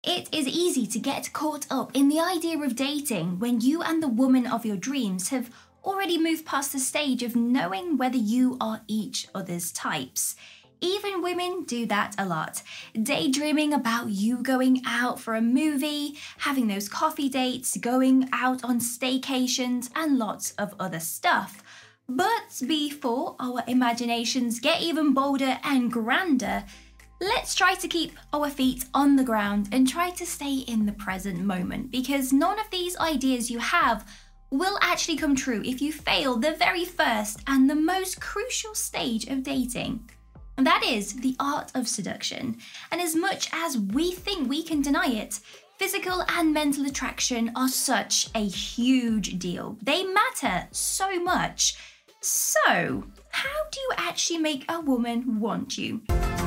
It is easy to get caught up in the idea of dating when you and the woman of your dreams have already moved past the stage of knowing whether you are each other's types. Even women do that a lot, daydreaming about you going out for a movie, having those coffee dates, going out on staycations, and lots of other stuff. But before our imaginations get even bolder and grander, let's try to keep our feet on the ground and try to stay in the present moment, because none of these ideas you have will actually come true if you fail the very first and the most crucial stage of dating. And that is the art of seduction. And as much as we think we can deny it, physical and mental attraction are such a huge deal. They matter so much. So, how do you actually make a woman want you?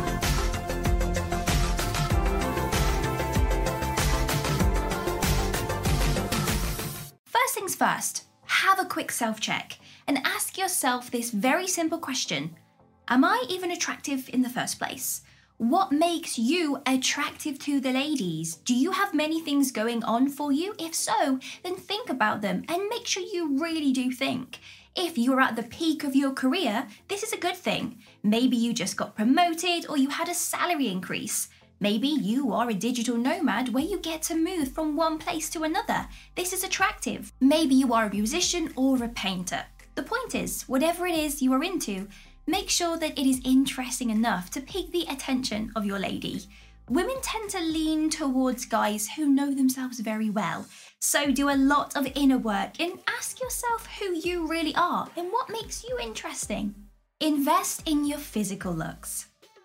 First things first, have a quick self-check and ask yourself this very simple question. Am I even attractive in the first place? What makes you attractive to the ladies? Do you have many things going on for you? If so, then think about them and make sure you really do think. If you're at the peak of your career, this is a good thing. Maybe you just got promoted or you had a salary increase. Maybe you are a digital nomad where you get to move from one place to another. This is attractive. Maybe you are a musician or a painter. The point is, whatever it is you are into, make sure that it is interesting enough to pique the attention of your lady. Women tend to lean towards guys who know themselves very well. So do a lot of inner work and ask yourself who you really are and what makes you interesting. Invest in your physical looks.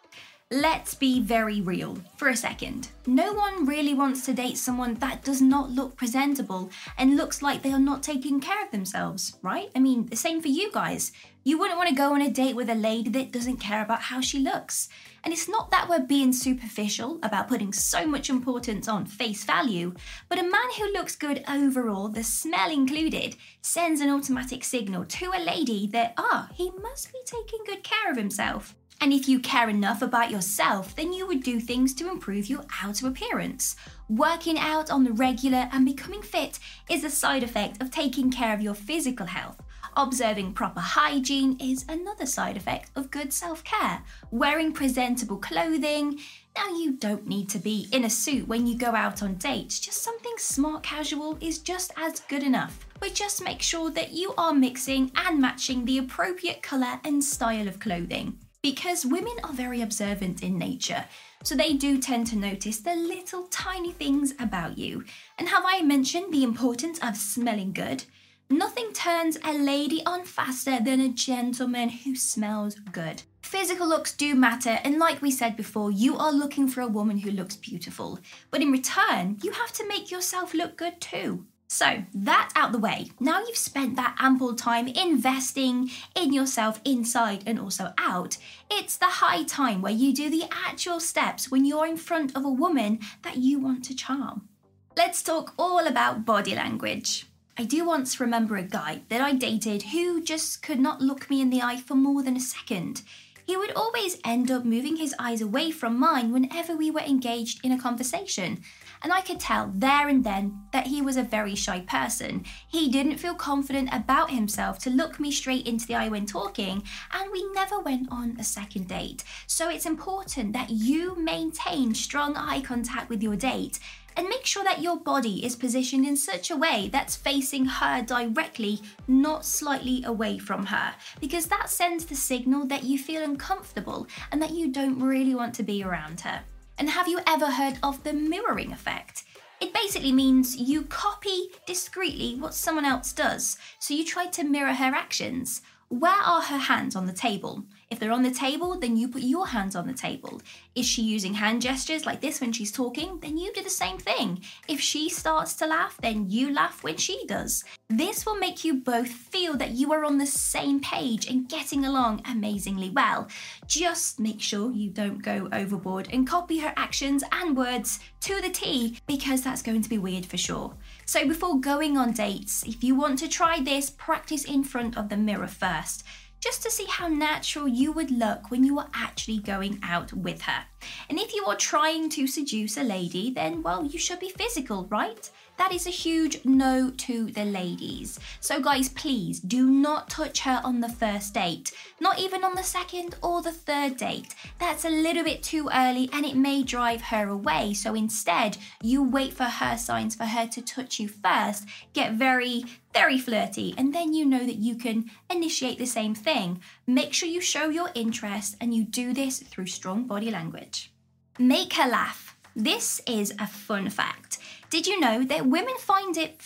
Let's be very real for a second. No one really wants to date someone that does not look presentable and looks like they are not taking care of themselves, right? I mean, the same for you guys. You wouldn't want to go on a date with a lady that doesn't care about how she looks. And it's not that we're being superficial about putting so much importance on face value, but a man who looks good overall, the smell included, sends an automatic signal to a lady that, he must be taking good care of himself. And if you care enough about yourself, then you would do things to improve your outer appearance. Working out on the regular and becoming fit is a side effect of taking care of your physical health. Observing proper hygiene is another side effect of good self-care. Wearing presentable clothing. Now, you don't need to be in a suit when you go out on dates. Just something smart casual is just as good enough. But just make sure that you are mixing and matching the appropriate colour and style of clothing. Because women are very observant in nature, so they do tend to notice the little tiny things about you. And have I mentioned the importance of smelling good? Nothing turns a lady on faster than a gentleman who smells good. Physical looks do matter, and like we said before, you are looking for a woman who looks beautiful. But in return, you have to make yourself look good too. So, that out the way. Now you've spent that ample time investing in yourself inside and also out, it's the high time where you do the actual steps when you're in front of a woman that you want to charm. Let's talk all about body language. I do once remember a guy that I dated who just could not look me in the eye for more than a second. He would always end up moving his eyes away from mine whenever we were engaged in a conversation. And I could tell there and then that he was a very shy person. He didn't feel confident about himself to look me straight into the eye when talking, and we never went on a second date. So it's important that you maintain strong eye contact with your date and make sure that your body is positioned in such a way that's facing her directly, not slightly away from her, because that sends the signal that you feel uncomfortable and that you don't really want to be around her. And have you ever heard of the mirroring effect? It basically means you copy discreetly what someone else does, so you try to mirror her actions. Where are her hands on the table? If they're on the table, then you put your hands on the table. Is she using hand gestures like this when she's talking? Then you do the same thing. If she starts to laugh, then you laugh when she does. This will make you both feel that you are on the same page and getting along amazingly well. Just make sure you don't go overboard and copy her actions and words to the T, because that's going to be weird for sure. So before going on dates, if you want to try this, practice in front of the mirror first, just to see how natural you would look when you are actually going out with her. And if you are trying to seduce a lady, then, well, you should be physical, right? That is a huge no to the ladies. So guys, please do not touch her on the first date. Not even on the second or the third date. That's a little bit too early and it may drive her away. So instead, you wait for her signs for her to touch you first. Get very flirty, and then you know that you can initiate the same thing. Make sure you show your interest, and you do this through strong body language. Make her laugh. This is a fun fact. Did you know that women find it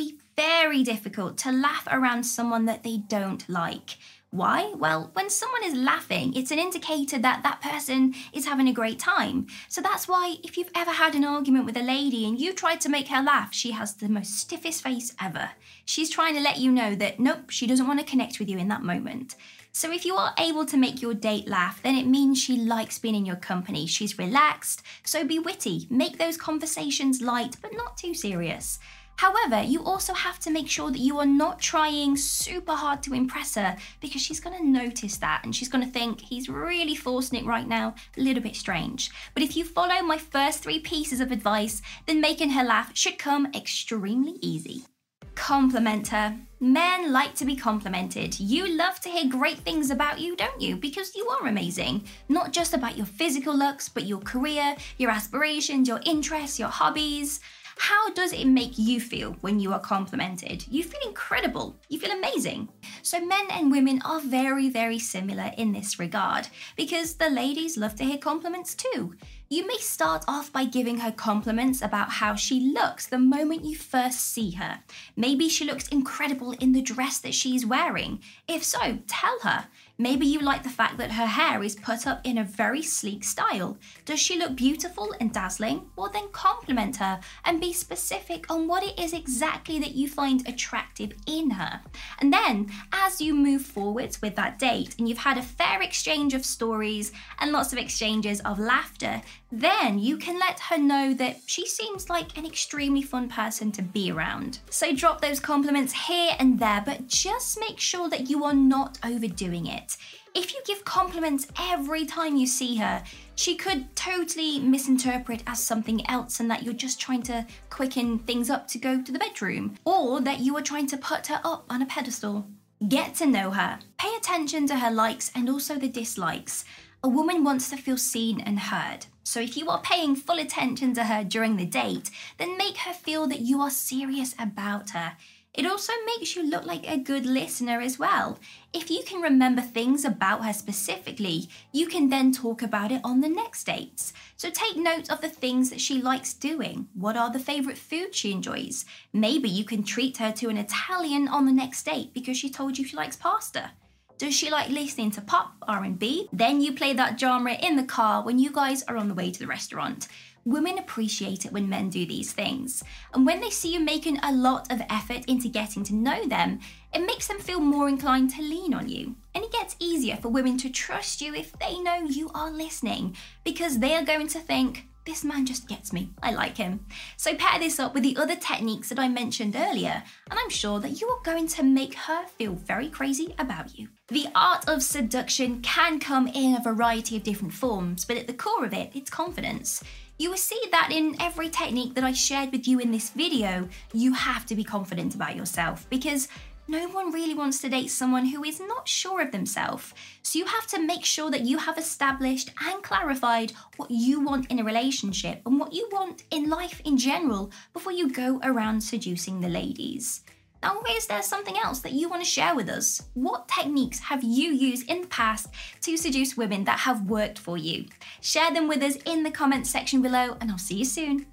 very difficult to laugh around someone that they don't like? Why? Well, when someone is laughing, it's an indicator that that person is having a great time. So that's why if you've ever had an argument with a lady and you tried to make her laugh, she has the most stiffest face ever. She's trying to let you know that, nope, she doesn't want to connect with you in that moment. So if you are able to make your date laugh, then it means she likes being in your company. She's relaxed, so be witty. Make those conversations light, but not too serious. However, you also have to make sure that you are not trying super hard to impress her, because she's going to notice that and she's going to think he's really forcing it right now, a little bit strange. But if you follow my first 3 pieces of advice, then making her laugh should come extremely easy. Compliment her. Men like to be complimented. You love to hear great things about you, don't you? Because you are amazing. Not just about your physical looks, but your career, your aspirations, your interests, your hobbies. How does it make you feel when you are complimented? You feel incredible. You feel amazing. So men and women are very similar in this regard, because the ladies love to hear compliments too. You may start off by giving her compliments about how she looks the moment you first see her. Maybe she looks incredible in the dress that she's wearing. If so, tell her. Maybe you like the fact that her hair is put up in a very sleek style. Does she look beautiful and dazzling? Well, then compliment her and be specific on what it is exactly that you find attractive in her. And then, as you move forwards with that date and you've had a fair exchange of stories and lots of exchanges of laughter, then you can let her know that she seems like an extremely fun person to be around. So drop those compliments here and there, but just make sure that you are not overdoing it. If you give compliments every time you see her, she could totally misinterpret as something else, and that you're just trying to quicken things up to go to the bedroom, or that you are trying to put her up on a pedestal. Get to know her. Pay attention to her likes and also the dislikes. A woman wants to feel seen and heard. So if you are paying full attention to her during the date, then make her feel that you are serious about her. It also makes you look like a good listener as well. If you can remember things about her specifically, you can then talk about it on the next dates. So take note of the things that she likes doing. What are the favourite foods she enjoys? Maybe you can treat her to an Italian on the next date because she told you she likes pasta. Does she like listening to pop, R&B? Then you play that genre in the car when you guys are on the way to the restaurant. Women appreciate it when men do these things. And when they see you making a lot of effort into getting to know them, it makes them feel more inclined to lean on you. And it gets easier for women to trust you if they know you are listening, because they are going to think, this man just gets me, I like him. So pair this up with the other techniques that I mentioned earlier, and I'm sure that you are going to make her feel very crazy about you. The art of seduction can come in a variety of different forms, but at the core of it, it's confidence. You will see that in every technique that I shared with you in this video, you have to be confident about yourself, because no one really wants to date someone who is not sure of themselves. So you have to make sure that you have established and clarified what you want in a relationship and what you want in life in general before you go around seducing the ladies. Now, is there something else that you want to share with us? What techniques have you used in the past to seduce women that have worked for you? Share them with us in the comments section below, and I'll see you soon.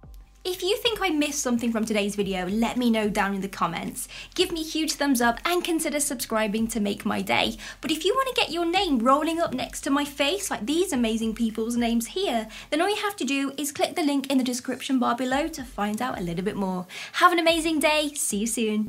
If you think I missed something from today's video, let me know down in the comments. Give me a huge thumbs up and consider subscribing to make my day. But if you want to get your name rolling up next to my face, like these amazing people's names here, then all you have to do is click the link in the description bar below to find out a little bit more. Have an amazing day. See you soon.